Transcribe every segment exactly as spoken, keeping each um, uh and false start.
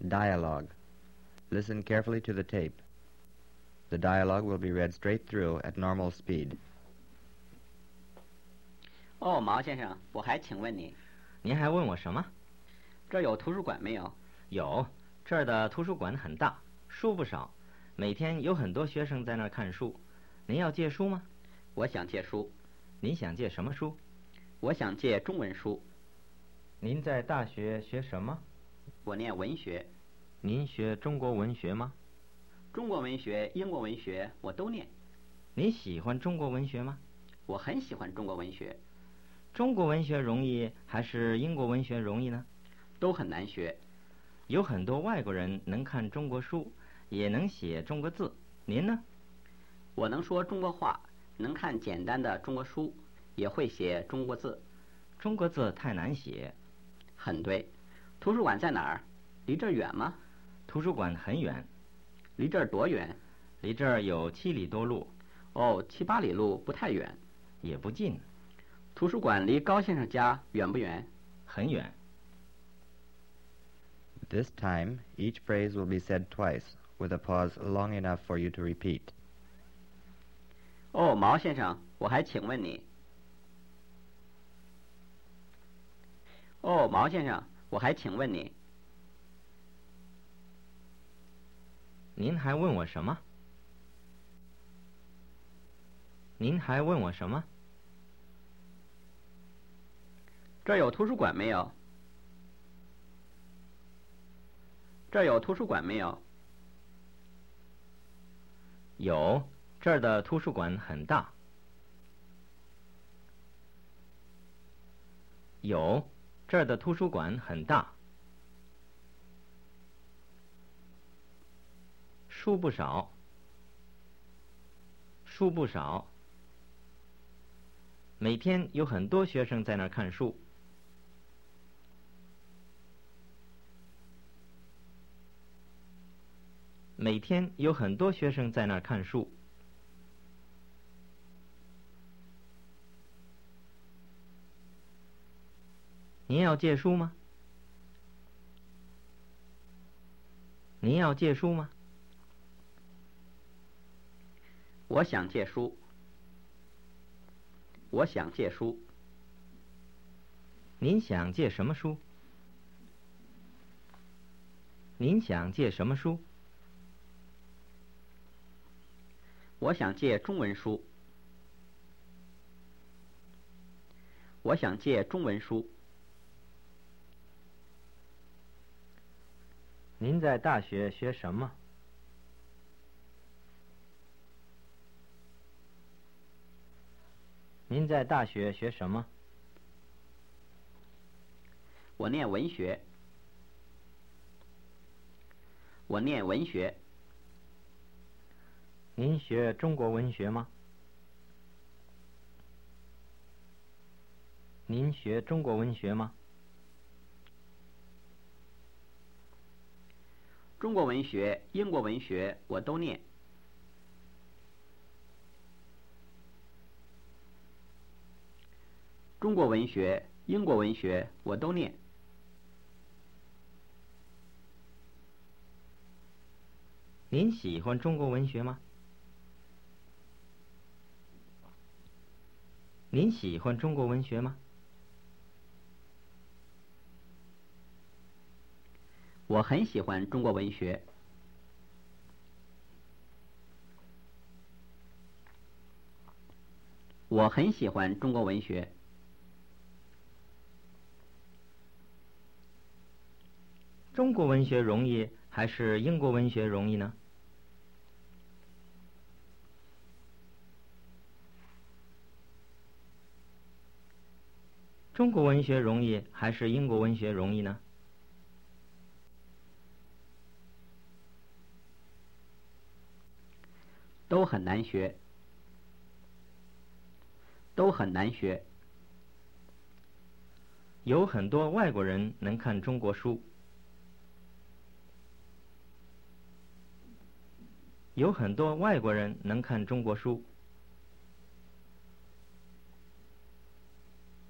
Dialogue. Listen carefully to the tape. The dialogue will be read straight through at normal speed. 哦，毛先生，我还请问你， 您还问我什么？ 这儿有图书馆没有？ 有，这儿的图书馆很大，书不少，每天有很多学生在那儿看书。您要借书吗？ 我想借书。 您想借什么书？ 我想借中文书。 您在大学学什么？ 我念文学。 您学中国文学吗？ 中国文学、英国文学我都念。 您喜欢中国文学吗？ 我很喜欢中国文学。 中国文学容易还是英国文学容易呢？ 都很难学。 有很多外国人能看中国书，也能写中国字。您呢？ 我能说中国话，能看简单的中国书，也会写中国字。 中国字太难写。 很对。图书馆在哪儿？离这儿远吗？ 图书馆很远。 离这儿多远？ 离这儿有七里多路。 哦，七八里路不太远。 也不近。 图书馆离高先生家远不远？ 很远。 This time, each phrase will be said twice, with a pause long enough for you to repeat. 哦，毛先生，我还请问你。哦，毛先生，我还请问你。 您还问我什么？您还问我什么？ 这儿有图书馆没有？这儿有图书馆没有？ 有，这儿的图书馆很大。有，这儿的图书馆很大。书不少。书不少。每天有很多学生在那儿看书。每天有很多学生在那儿看书。您要借书吗？您要借书吗？ 我想借书。我想借书。 您想借什么书？您想借什么书？ 我想借中文书。我想借中文书。 您在大学学什么？您在大学学什么？ 我念文学。我念文学。 您学中国文学吗？您学中国文学吗？ 中国文学、英国文学我都念。中国文学、英国文学我都念。 您喜欢中国文学吗？您喜欢中国文学吗？ 我很喜欢中国文学。我很喜欢中国文学。 中国文学容易还是英国文学容易呢？中国文学容易还是英国文学容易呢？ 都很难学。都很难学。 有很多外国人能看中国书。有很多外国人能看中国书。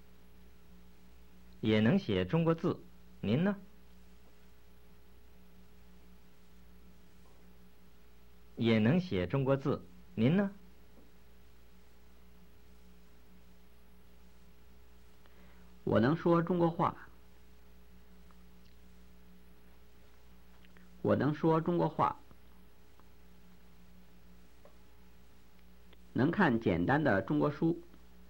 也能写中国字，您呢？ 也能写中国字，您呢？ 我能说中国话。我能说中国话。能看简单的中国书。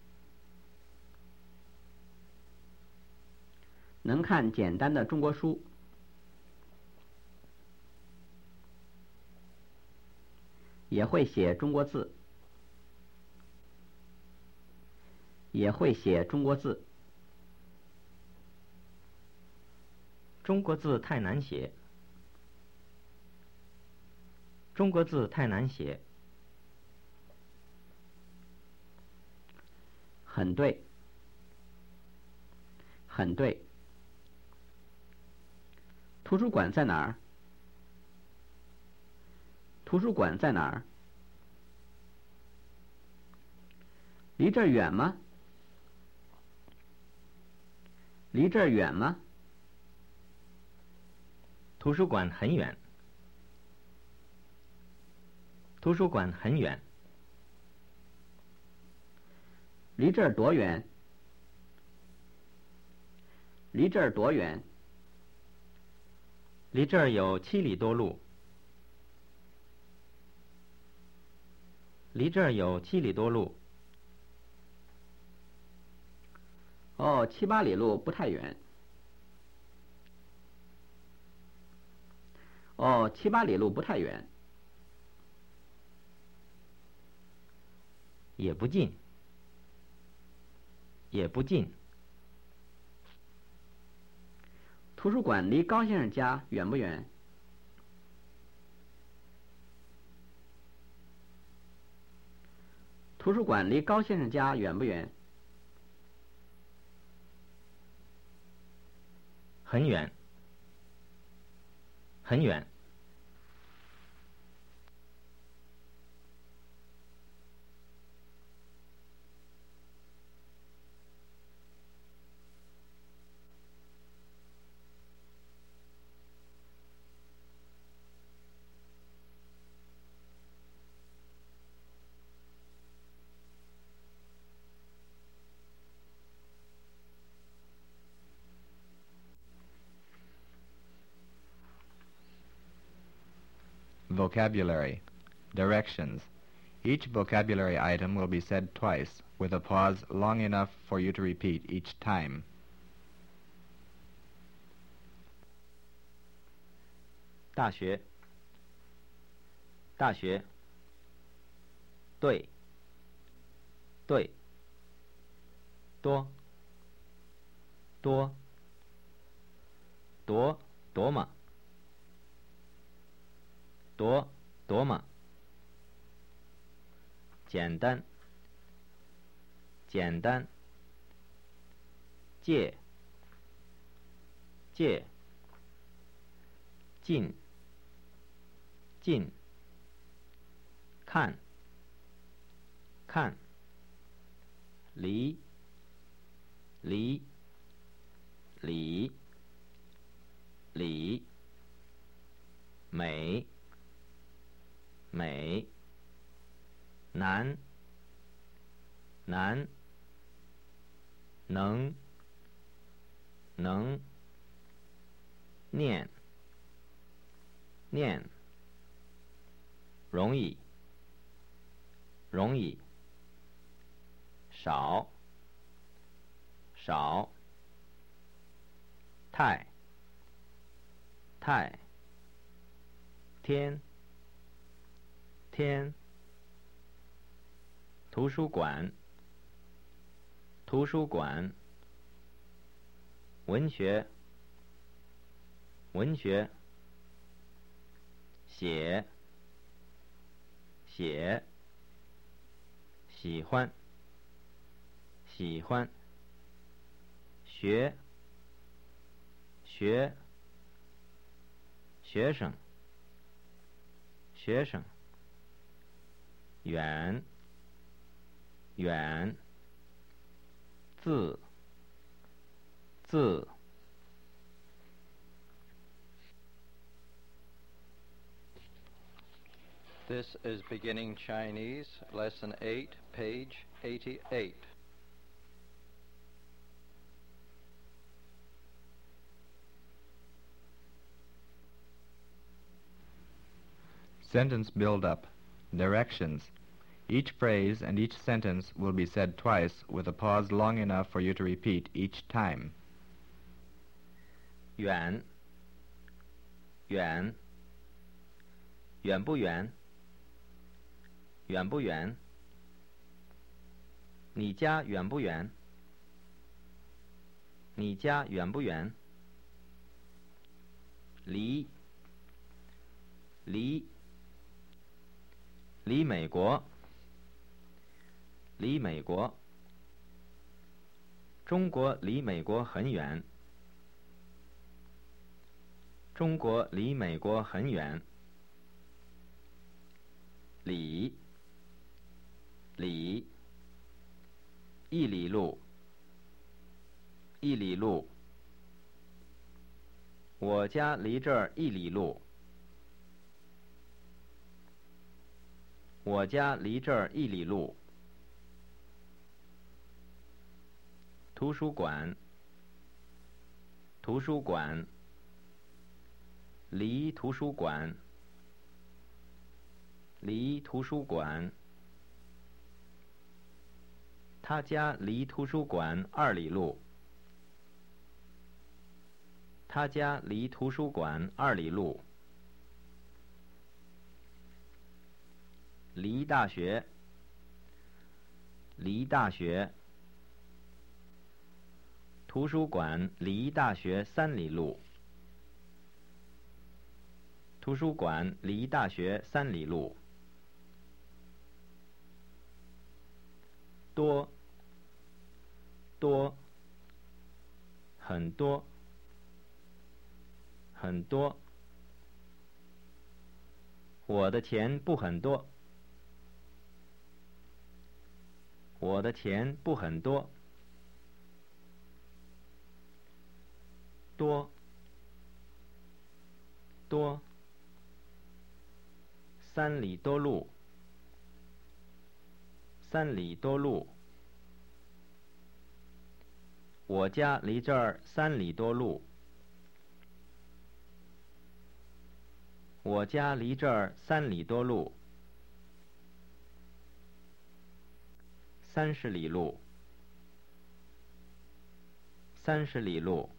能看简单的中国书。也会写中国字。也会写中国字。 中国字太难写。中国字太难写。 很对。很对。图书馆在哪儿？图书馆在哪儿？离这儿远吗？离这儿远吗？ 图书馆很远。图书馆很远。 离这儿多远？离这儿多远？ 离这儿有七里多路。离这儿有七里多路。 哦，七八里路不太远。哦，七八里路不太远。 也不近。也不近。 图书馆离高先生家远不远？图书馆离高先生家远不远？ 很远。很远。 Vocabulary. Directions. Each vocabulary item will be said twice, with a pause long enough for you to repeat each time. 大学。大学。对。对。多。多。多多么。多多么。简单。简单。借。借。近。近。看。看。离。离。里。里。美。美。难。难。能。能。念。念。容易。容易。少。少。太。太。天。天。图书馆。图书馆。文学。文学。写。写。喜欢。喜欢。学。学。学生。学生。远。远。字。字。 This is Beginning Chinese, Lesson eight, page eighty-eight. Sentence build-up. Directions. Each phrase and each sentence will be said twice with a pause long enough for you to repeat each time. 远，远，远不远？远不远？你家远不远？你家远不远？离，离，离美国，离美国。中国离美国很远。中国离美国很远。里，里，一里路，一里路。我家离这儿一里路。我家离这儿一里路。图书馆，图书馆，离图书馆，离图书馆。他家离图书馆二里路。他家离图书馆二里路。离大学，离大学。图书馆离大学三里路。图书馆离大学三里路。多，多，很多，很多。我的钱不很多。我的钱不很多。多，多。三里多路，三里多路。我家离这儿三里多路。我家离这儿三里多路。三十里路，三十里路。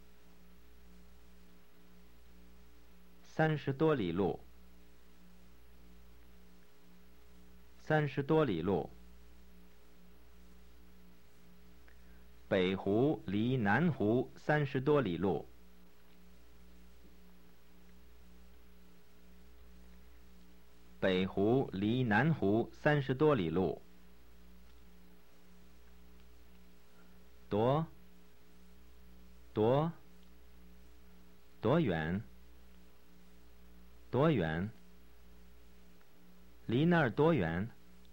三十多里路，三十多里路。北湖离南湖三十多里路。北湖离南湖三十多里路。多，多，多远？多远？离那儿多远？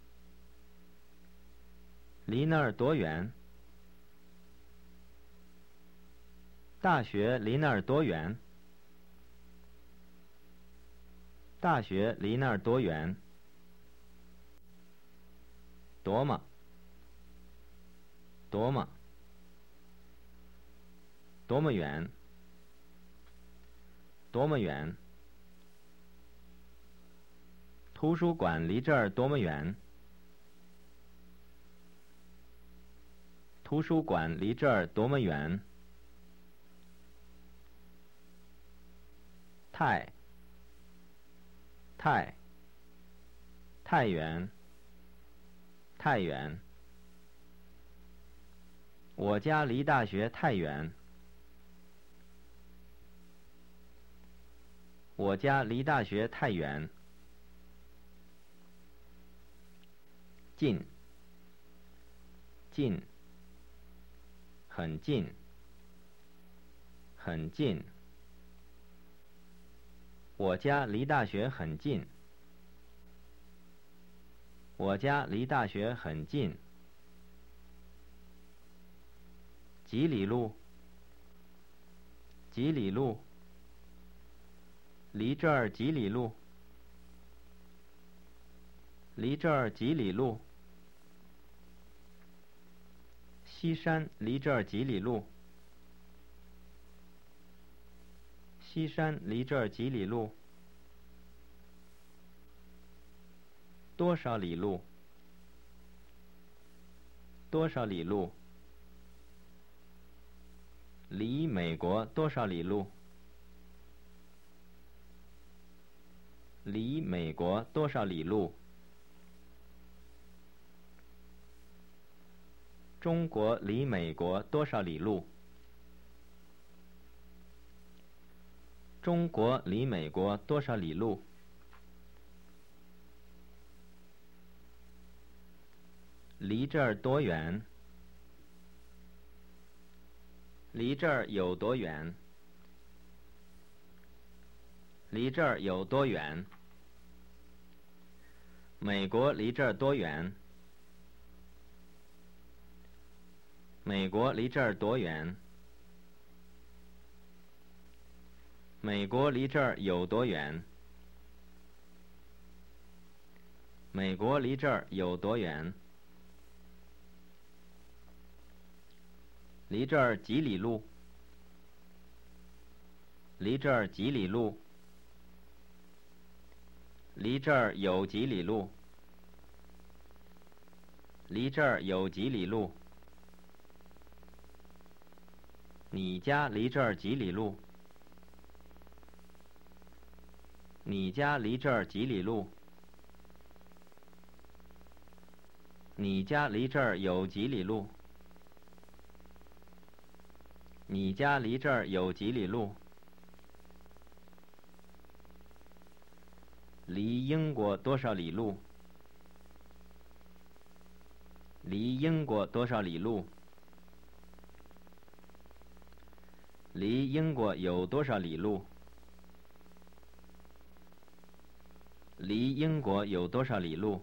离那儿多远？大学离那儿多远？大学离那儿多远？多么？多么？多么远？多么远？图书馆离这儿多么远？图书馆离这儿多么远？太，太，太远，太远。我家离大学太远。我家离大学太远。近，近，很近，很近。我家离大学很近。我家离大学很近。几里路？几里路？离这儿几里路？ 离这儿几里路？西山离这儿几里路？西山离这儿几里路？多少里路？多少里路？离美国多少里路？离美国多少里路？中国离美国多少里路？中国离美国多少里路？离这儿多远？离这儿有多远？离这儿有多远？美国离这儿多远？美国离这儿多远？美国离这儿有多远？美国离这儿有多远？离这儿几里路？离这儿几里路？离这儿有几里路？离这儿有几里路？你家离这儿几里路？你家离这儿几里路？你家离这儿有几里路？你家离这儿有几里路？离英国多少里路？离英国多少里路？离英国有多少里路？离英国有多少里路？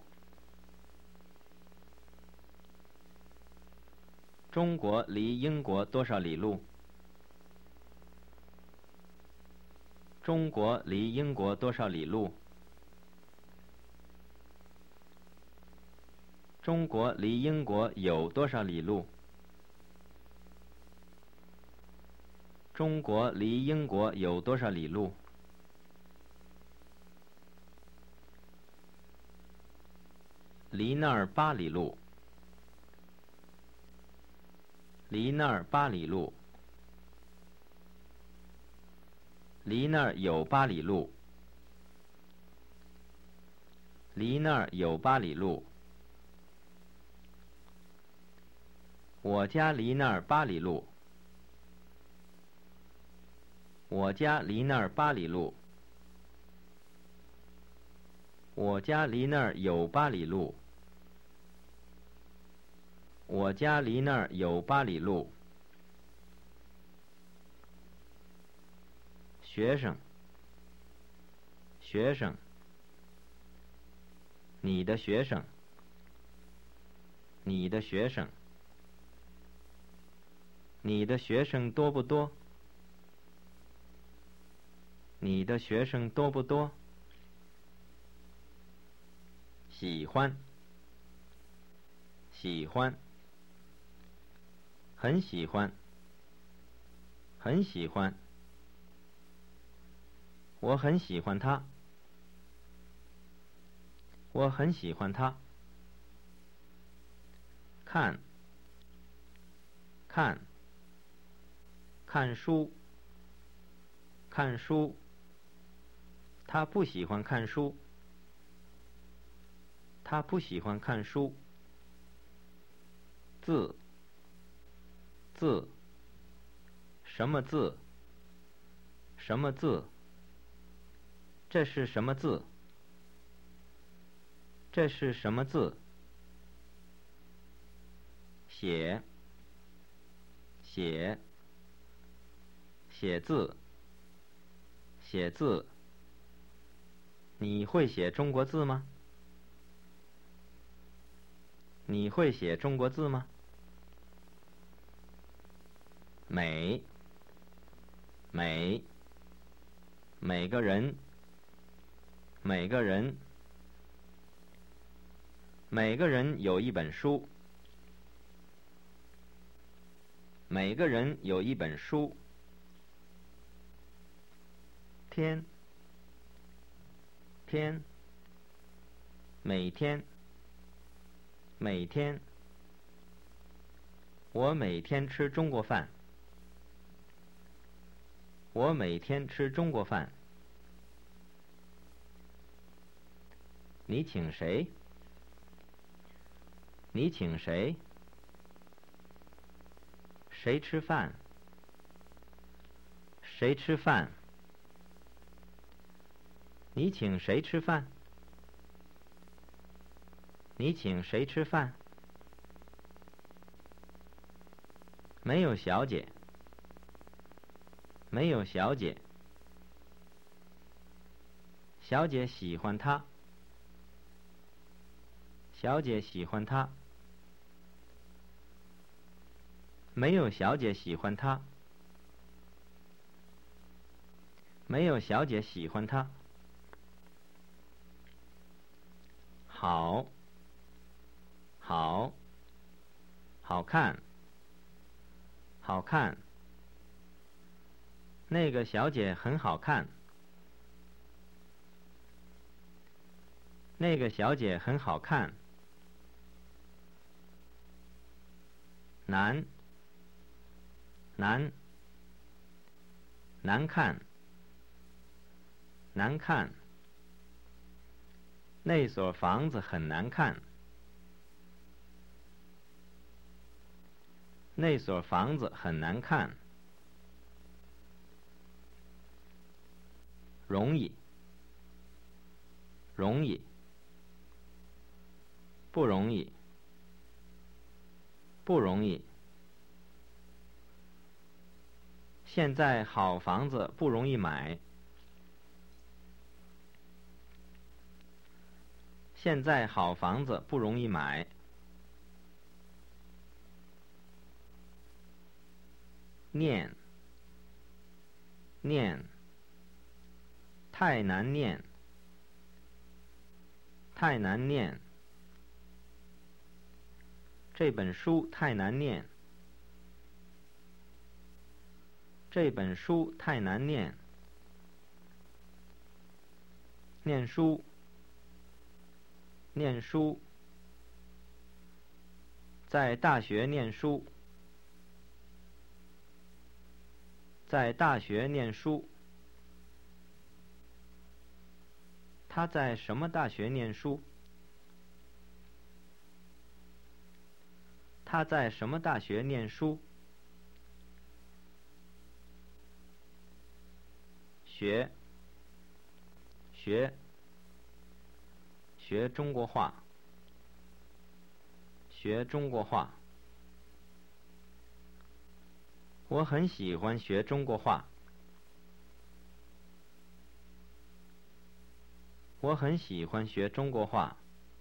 中国离英国多少里路？中国离英国多少里路？中国离英国有多少里路？中国离英国有多少里路？离那儿八里路。离那儿八里路。离那儿有八里路。离那儿有八里路。我家离那儿八里路。我家离那儿八里路。我家离那儿有八里路。我家离那儿有八里路。学生，学生，你的学生，你的学生，你的学生多不多？你的学生多不多？喜欢，喜欢，很喜欢，很喜欢，我很喜欢他，我很喜欢他。看，看，看书，看书，他不喜欢看书，他不喜欢看书。字，字，什么字？什么字？这是什么字？这是什么字？写，写，写字，写字。你会写中国字吗？你会写中国字吗？美，美，每个人，每个人， 每个人有一本书。每个人有一本书。天，天，每天，每天。我每天吃中国饭。我每天吃中国饭。你请谁？你请谁？谁吃饭？谁吃饭？你请谁吃饭？你请谁吃饭？没有小姐。没有小姐。小姐喜欢他。小姐喜欢他。没有小姐喜欢他。没有小姐喜欢他。好，好，好看，好看。那个小姐很好看。那个小姐很好看。难，难，难看，难看。那所房子很难看。那所房子很难看。容易，容易，不容易，不容易。现在好房子不容易买。现在好房子不容易买。念，念，太难念，太难念。这本书太难念。这本书太难念。念书，念书。在大学念书。在大学念书。他在什么大学念书？他在什么大学念书？学，学，学中国话。学中国话。我很喜欢学中国话。我很喜欢学中国话。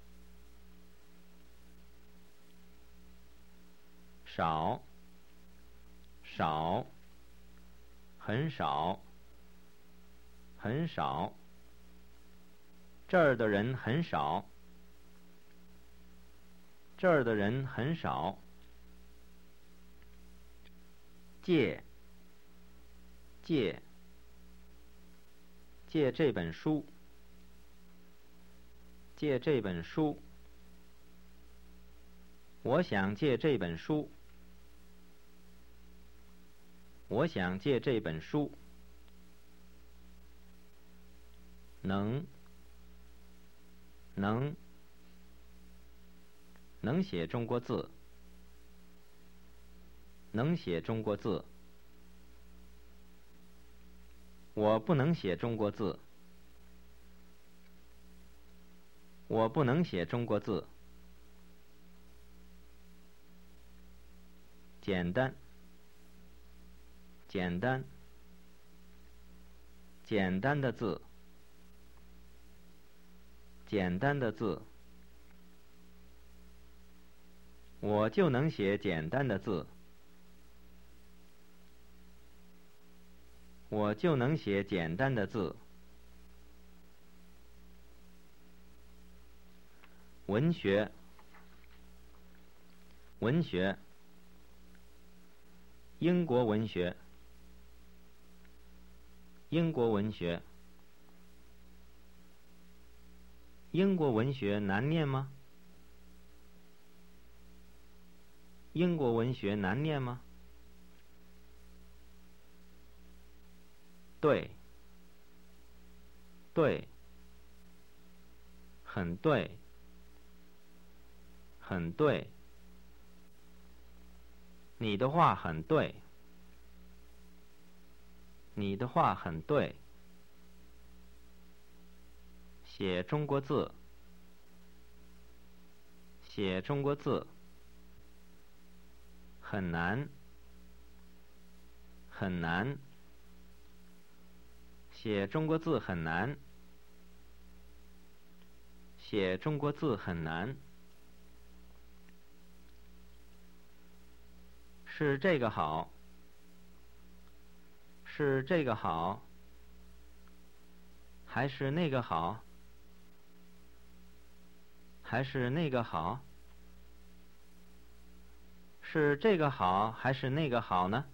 少，少，很少，很少。这儿的人很少。这儿的人很少。借，借，借这本书。借这本书。我想借这本书。我想借这本书。能，能，能写中国字。能写中国字。我不能写中国字。我不能写中国字。简单，简单，简单的字。简单的字。我就能写简单的字。我就能写简单的字。文学， 文学，英国文学，英国文学。英国文学难念吗？英国文学难念吗？对，对，很对，很对。你的话很对，你的话很对。写中国字，写中国字。很难，很难。写中国字很难，写中国字很难。是这个好，是这个好，还是那个好？还是那个好？是这个好，还是那个好呢？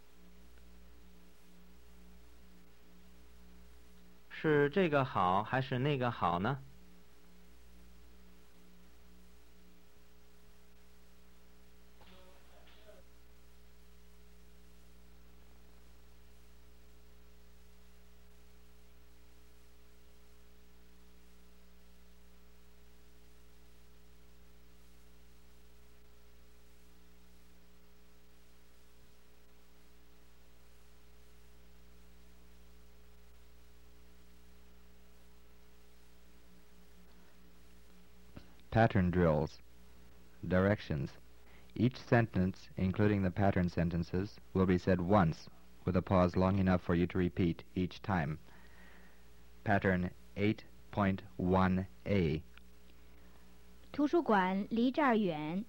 是这个好，还是那个好呢？ Pattern drills. Directions. Each sentence, including the pattern sentences, will be said once, with a pause long enough for you to repeat each time. Pattern eight point one A. 图书馆离这儿远。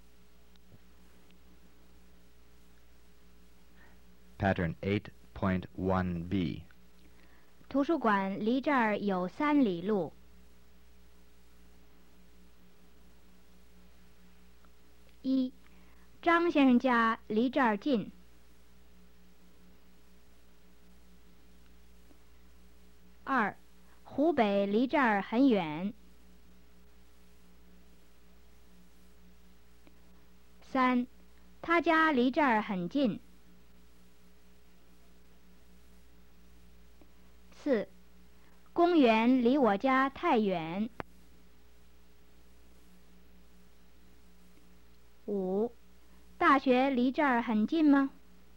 Pattern eight point one B. 图书馆离这儿有三里路。一，张先生家离这儿近。二，湖北离这儿很远。三，他家离这儿很近。四，公园离我家太远。五，大学离这儿很近吗？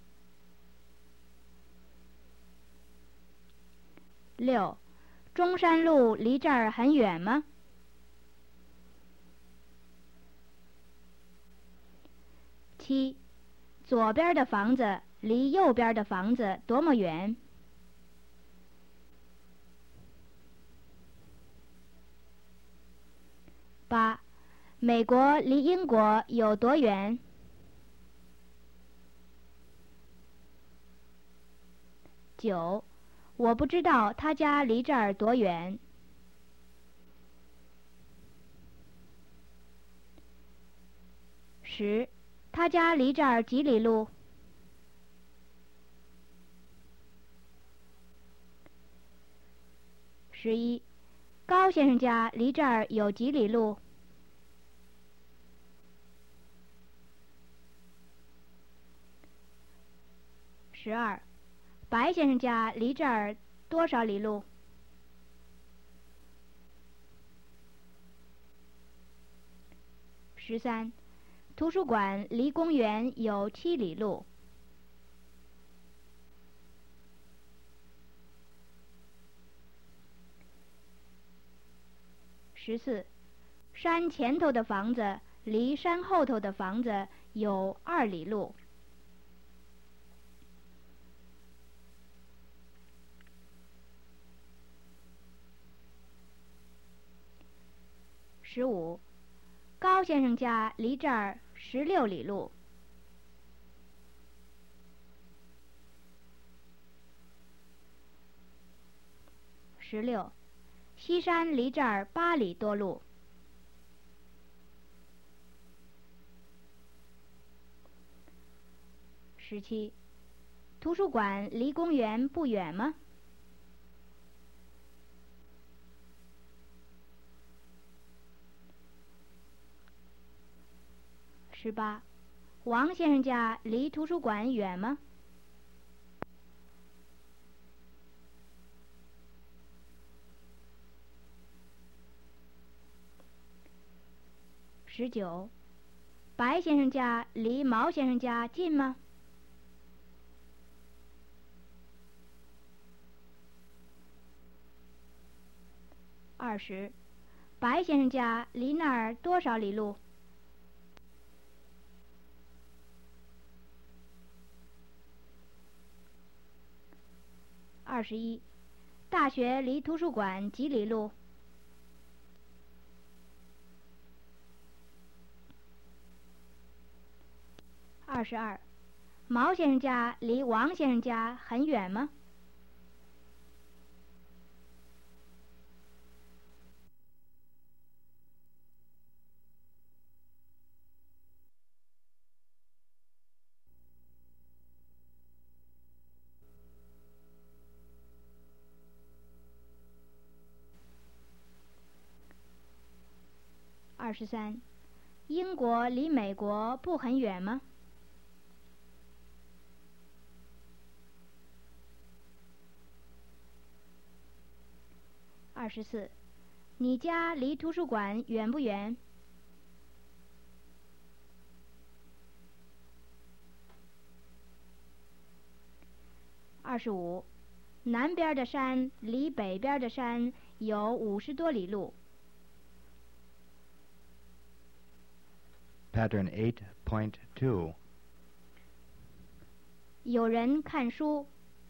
六，中山路离这儿很远吗？七，左边的房子离右边的房子多么远？八，美国离英国有多远？九，我不知道他家离这儿多远。十，他家离这儿几里路？十一，高先生家离这儿有几里路？十二，白先生家离这儿多少里路？十三，图书馆离公园有七里路。十四，山前头的房子离山后头的房子有二里路。十五，高先生家离这儿十六里路。十六，西山离这儿八里多路。 十七，图书馆离公园不远吗？十八，王先生家离图书馆远吗？十九，白先生家离毛先生家近吗？二十，白先生家离那儿多少里路？二十一，大学离图书馆几里路？二十二，毛先生家离王先生家很远吗？二十三，英国离美国不很远吗？二十四，你家离图书馆远不远？二十五，南边的山离北边的山有五十多里路。 Pattern eight point two. 有人看书。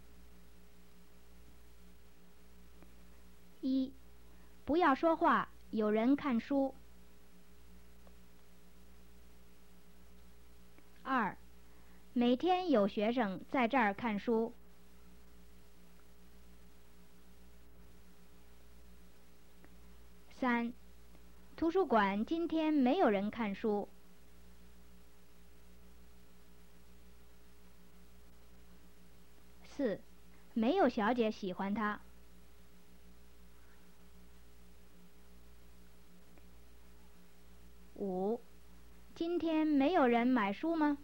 一，不要说话，有人看书。二，每天有学生在这儿看书。三，图书馆今天没有人看书。四，没有小姐喜欢他。五，今天没有人买书吗？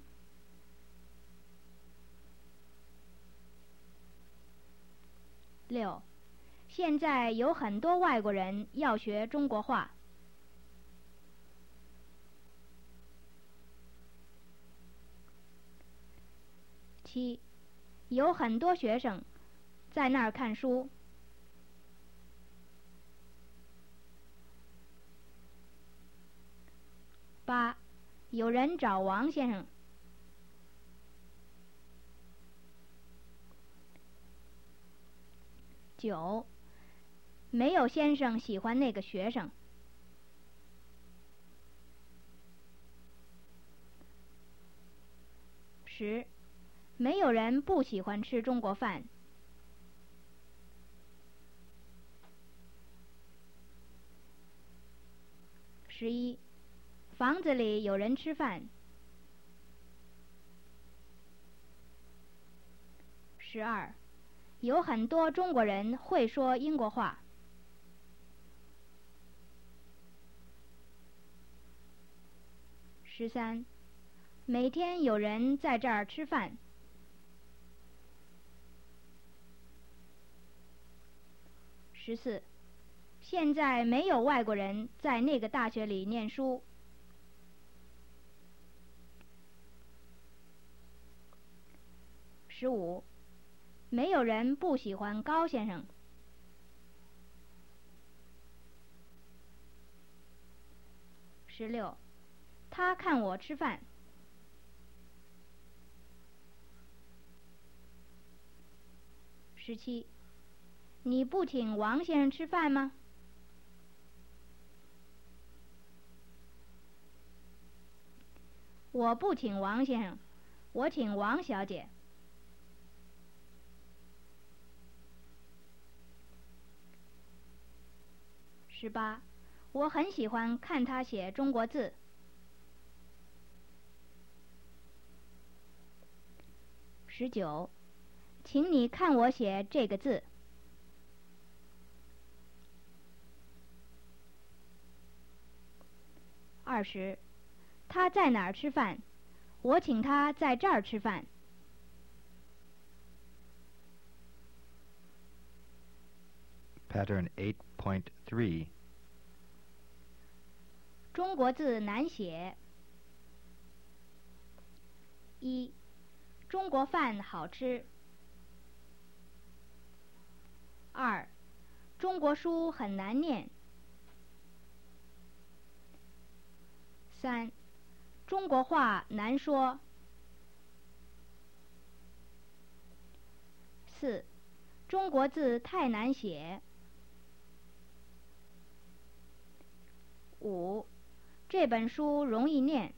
六，现在有很多外国人要学中国话。七，有很多学生在那儿看书。八，有人找王先生。九，没有先生喜欢那个学生。十，没有人不喜欢吃中国饭。十一，房子里有人吃饭。十二，有很多中国人会说英国话。十三，每天有人在这儿吃饭。十四，现在没有外国人在那个大学里念书。十五，没有人不喜欢高先生。十六，他看我吃饭。十七，你不请王先生吃饭吗？我不请王先生，我请王小姐。十八，我很喜欢看他写中国字。 十九，请你看我写这个字。二十，他在哪儿吃饭？我请他在这儿吃饭。 Pattern eight point three. 中国字难写。一，中国饭好吃。二，中国书很难念。三，中国话难说。四，中国字太难写。五，这本书容易念。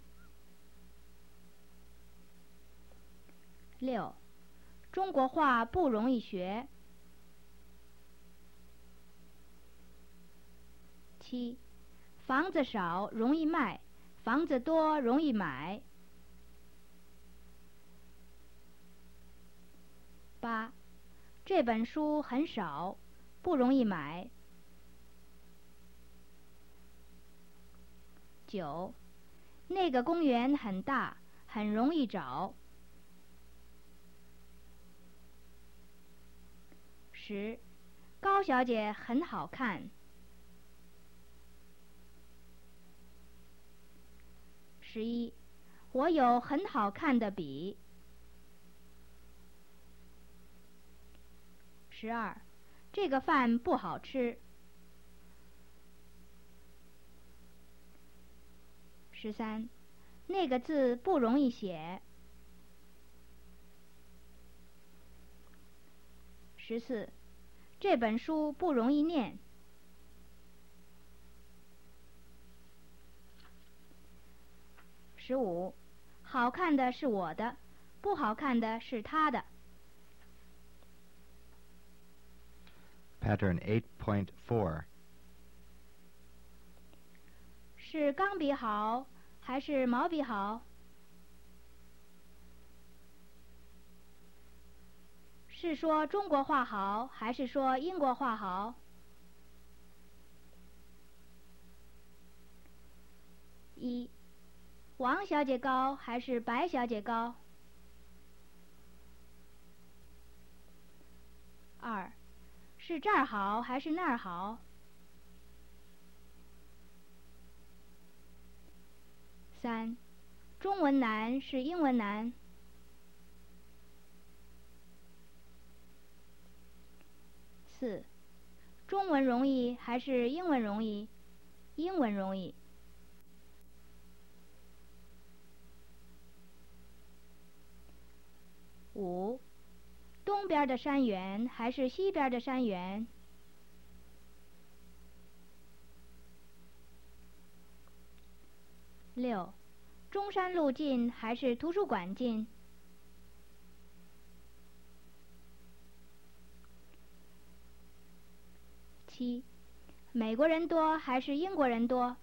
六，中国话不容易学。七，房子少容易卖，房子多容易买。八，这本书很少，不容易买。九，那个公园很大，很容易找。十，高小姐很好看。十一，我有很好看的笔。十二，这个饭不好吃。十三，那个字不容易写。十四，这本书不容易念。十五，好看的是我的，不好看的是他的。 Pattern eight point four. 是钢笔好，还是毛笔好？是说中国话好，还是说英国话好？一，王小姐高还是白小姐高？二，是这儿好还是那儿好？三，中文难是英文难？四，中文容易还是英文容易？英文容易。五，东边的山远还是西边的山远？六，中山路近还是图书馆近？七，美国人多还是英国人多？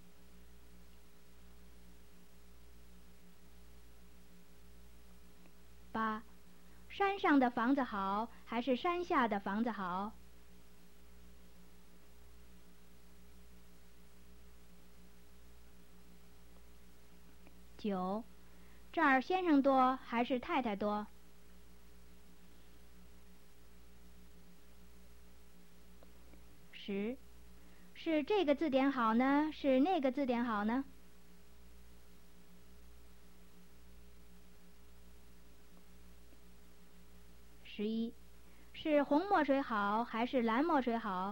八，山上的房子好还是山下的房子好？九，这儿先生多还是太太多？十，是这个字典好呢，是那个字典好呢？十一，是红墨水好还是蓝墨水好？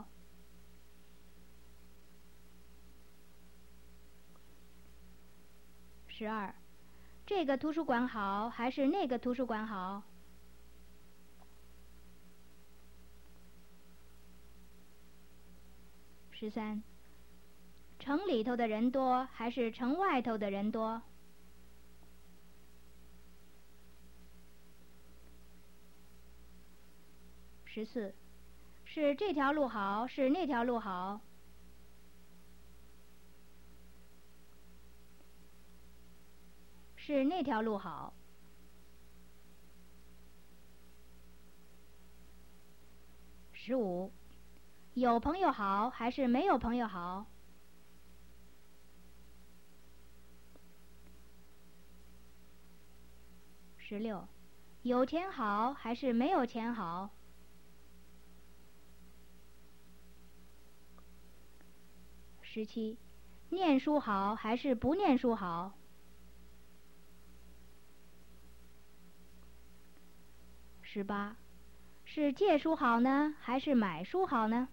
十二，这个图书馆好还是那个图书馆好？十三，城里头的人多还是城外头的人多？十四，是这条路好是那条路好？是那条路好。 十五，有朋友好还是没有朋友好？十六，有钱好还是没有钱好？十七，念书好还是不念书好？十八，是借书好呢，还是买书好呢？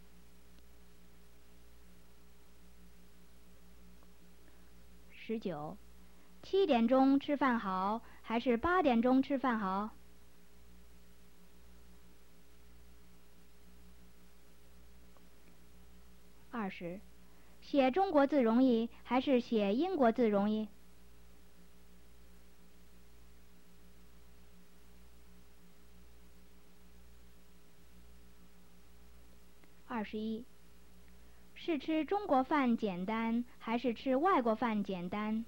十九，七点钟吃饭好，还是八点钟吃饭好？二十，写中国字容易，还是写英国字容易？二十一，是吃中国饭简单，还是吃外国饭简单？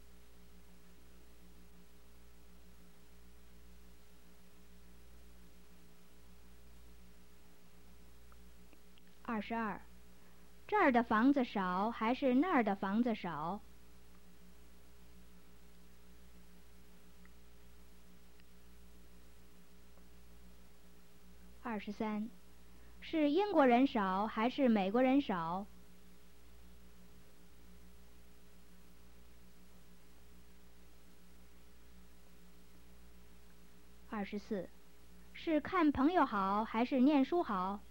二十二，这儿的房子少，还是那儿的房子少？二十三，是英国人少，还是美国人少？二十四，是看朋友好，还是念书好？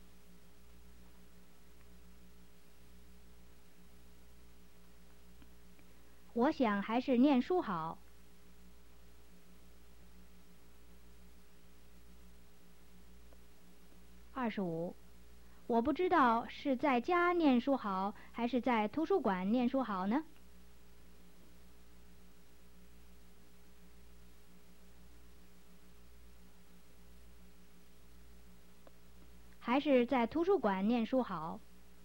我想还是念书好。二十五，我不知道是在家念书好，还是在图书馆念书好呢？还是在图书馆念书好。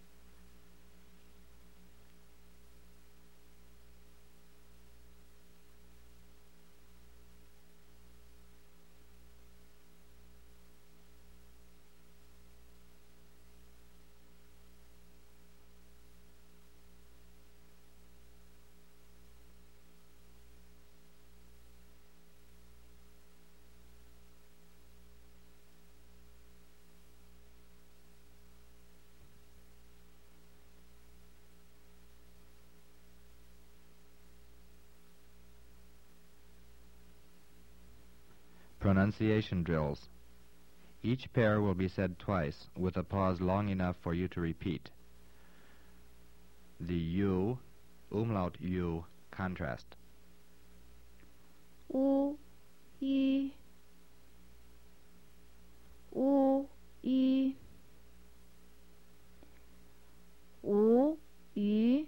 Pronunciation drills. Each pair will be said twice, with a pause long enough for you to repeat. The U, umlaut U, contrast. U, I, U, I, U, I,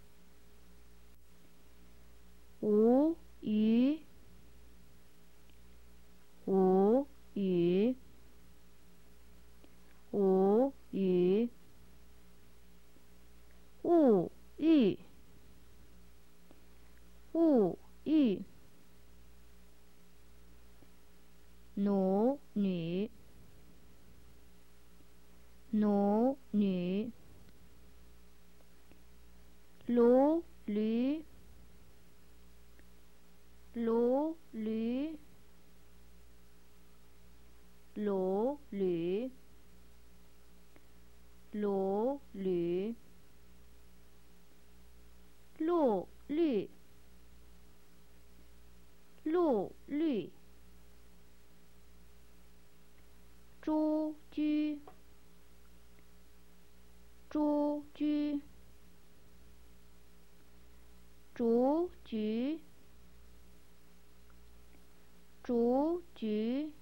U, I, U, I, U, I, U, I, U, I, 奴女，奴女，驢驴，驢驴，驢驴，驢驴，路绿，路绿，猪居，猪居，竹菊，竹菊，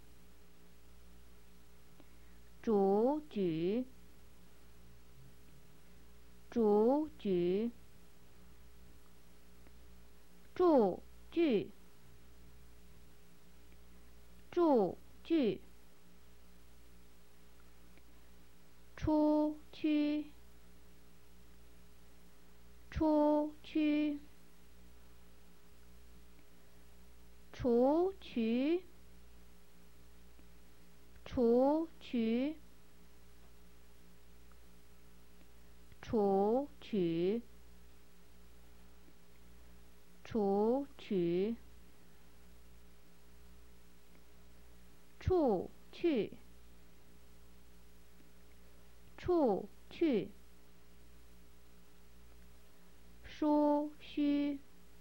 竹菊，竹菊，住句，住句，出区，出区，雏渠，雏渠， 除取，除取，处去，处去，疏须，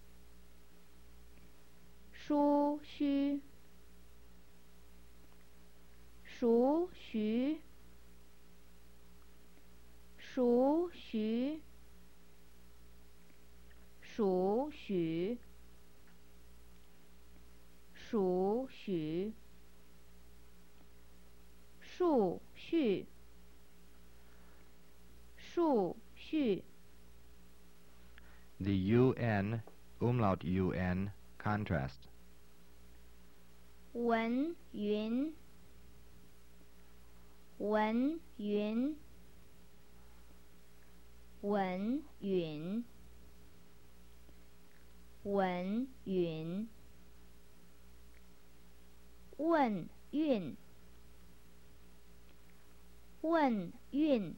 疏须，熟徐，熟徐，属许，属许，数序，数序。 The un, umlaut un, contrast. 文云，文云，文允，文允，问韵，问韵，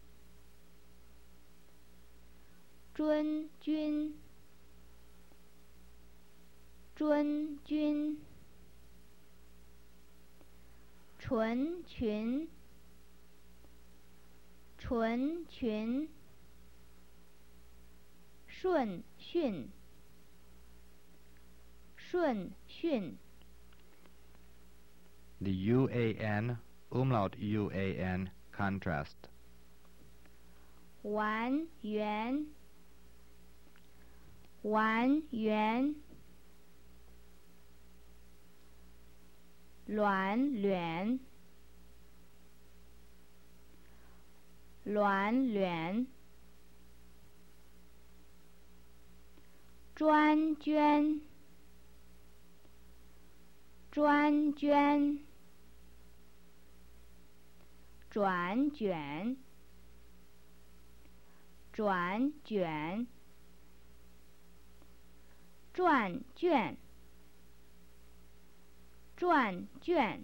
尊君，尊君，纯群，纯群，顺训，顺训。 The uan, umlaut uan, contrast. 完圆，完圆，卵卵，卵卵，专捐，专捐，转卷，转卷，转卷，转卷，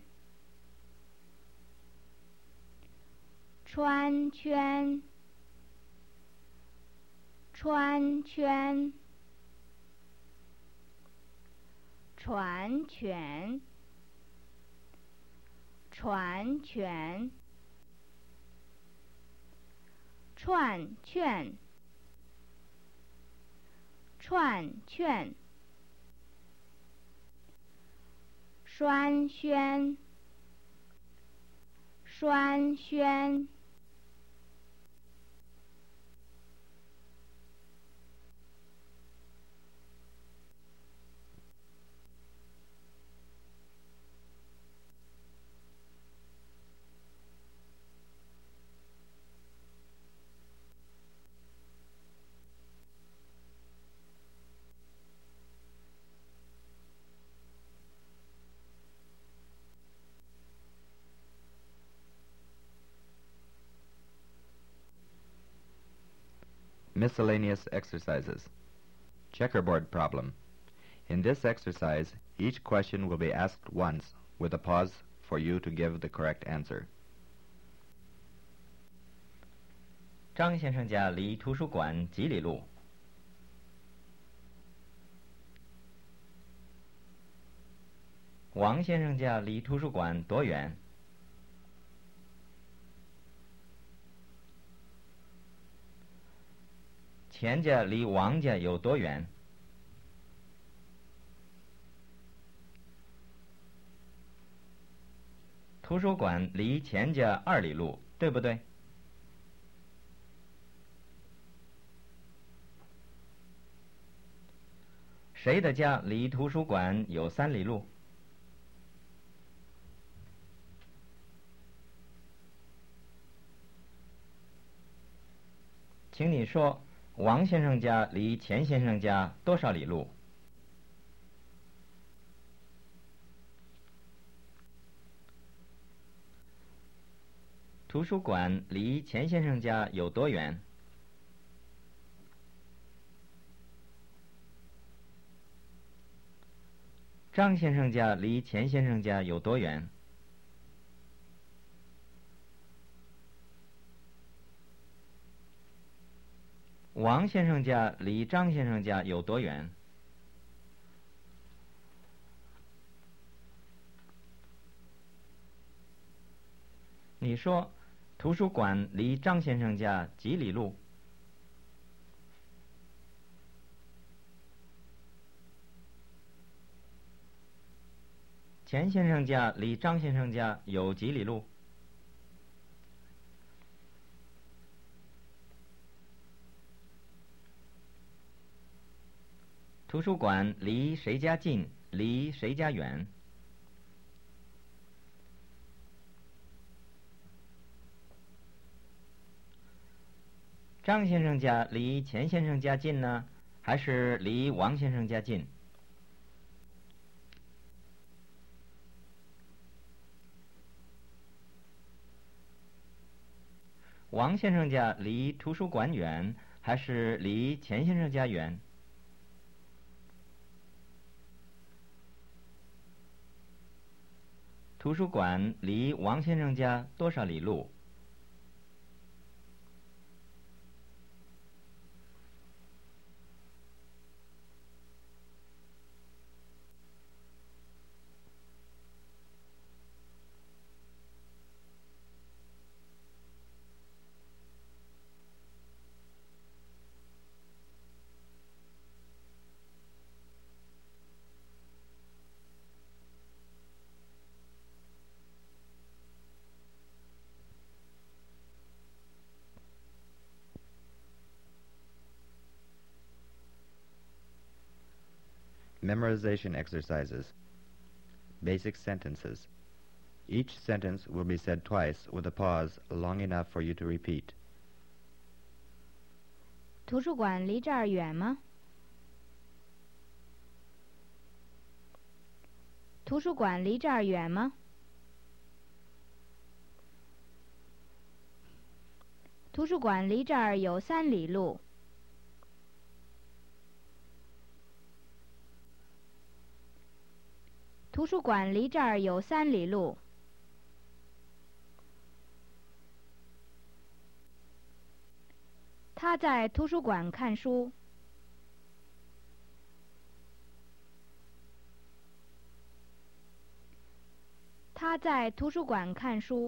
穿圈，穿圈，传拳，传拳，串券，串券，栓宣，栓宣。 Miscellaneous exercises. Checkerboard problem. In this exercise, each question will be asked once, with a pause for you to give the correct answer. 张先生家离图书馆几里路？王先生家离图书馆多远？钱家离王家有多远？图书馆离钱家二里路，对不对？谁的家离图书馆有三里路？请你说，王先生家离钱先生家多少里路？图书馆离钱先生家有多远？张先生家离钱先生家有多远？ 王先生家离张先生家有多远？你说，图书馆离张先生家几里路？钱先生家离张先生家有几里路？图书馆离谁家近，离谁家远？张先生家离钱先生家近呢，还是离王先生家近？王先生家离图书馆远，还是离钱先生家远？图书馆离王先生家多少里路？ Memorization exercises. Basic sentences. Each sentence will be said twice with a pause long enough for you to repeat. 图书馆离这儿远吗？图书馆离这儿远吗？图书馆离这儿有三里路。图书馆离这儿有三里路。他在图书馆看书。他在图书馆看书。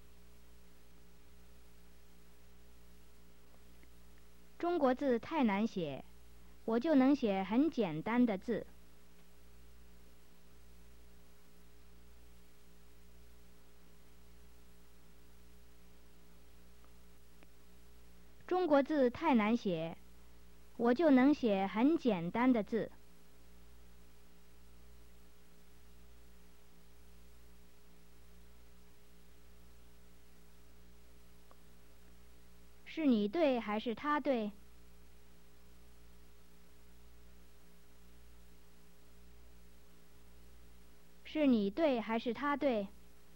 中国字太难写，我就能写很简单的字。中国字太难写，我就能写很简单的字。是你对还是他对？是你对还是他对？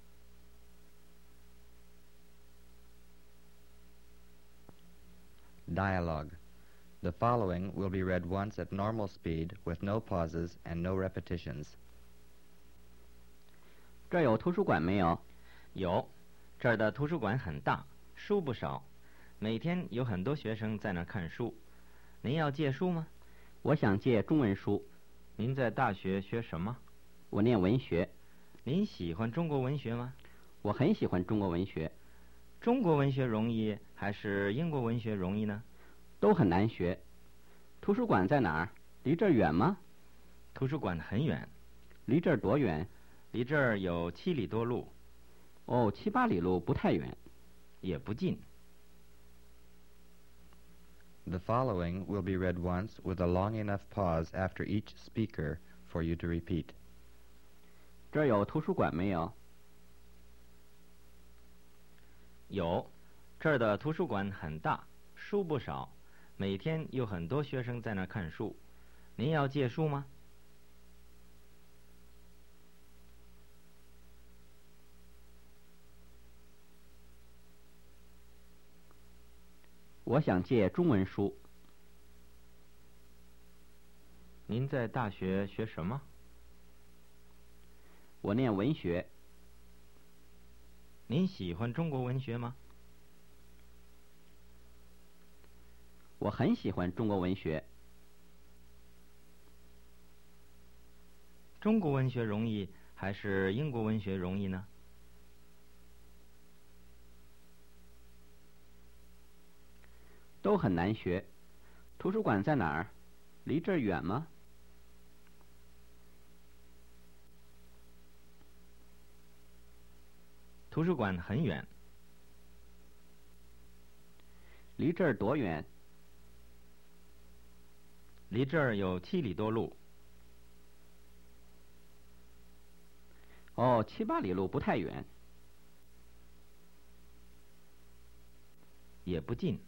Dialogue. The following will be read once at normal speed with no pauses and no repetitions. 这儿有图书馆没有？ 有，这儿的图书馆很大，书不少，每天有很多学生在那儿看书。您要借书吗？ 我想借中文书。 您在大学学什么？ 我念文学。 您喜欢中国文学吗？ 我很喜欢中国文学。 中国文学容易还是英国文学容易呢？ 都很难学。图书馆在哪儿？离这儿远吗？ 图书馆很远。 离这儿多远？ 离这儿有七里多路。 哦，七八里路不太远。 也不近。 The following will be read once with a long enough pause after each speaker for you to repeat. 这儿有图书馆没有？ 有，这儿的图书馆很大，书不少，每天有很多学生在那儿看书。您要借书吗？ 我想借中文书。 您在大学学什么？ 我念文学。 您喜欢中国文学吗？ 我很喜欢中国文学。 中国文学容易还是英国文学容易呢？ 都很难学。图书馆在哪儿？离这儿远吗？ 图书馆很远。 离这儿多远？ 离这儿有七里多路。 哦，七八里路不太远。 也不近。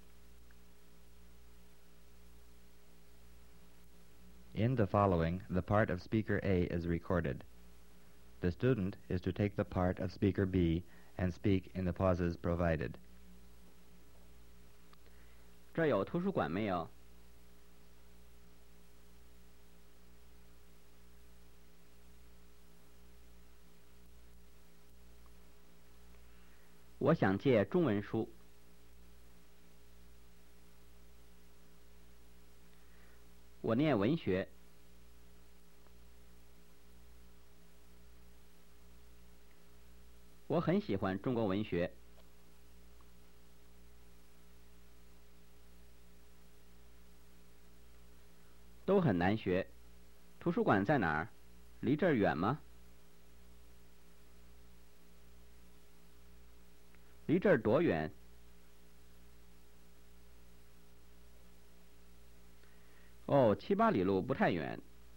In the following, the part of speaker A is recorded. The student is to take the part of speaker B and speak in the pauses provided. 这儿有图书馆没有？我想借中文书。我念文学。我很喜欢中国文学。都很难学。图书馆在哪儿？离这儿远吗？离这儿多远？哦，七八里路不太远。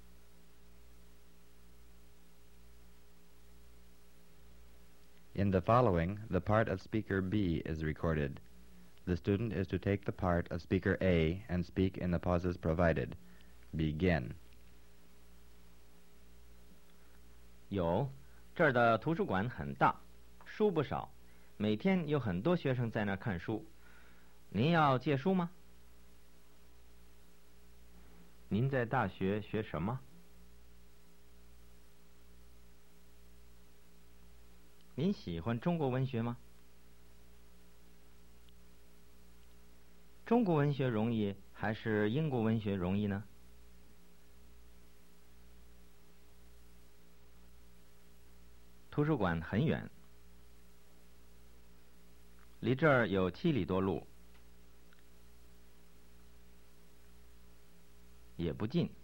In the following, the part of speaker B is recorded. The student is to take the part of speaker A and speak in the pauses provided. Begin. 有，这儿的图书馆很大，书不少，每天有很多学生在那儿看书。您要借书吗？您在大学学什么？您喜欢中国文学吗？中国文学容易还是英国文学容易呢？图书馆很远，离这儿有七里多路，也不近。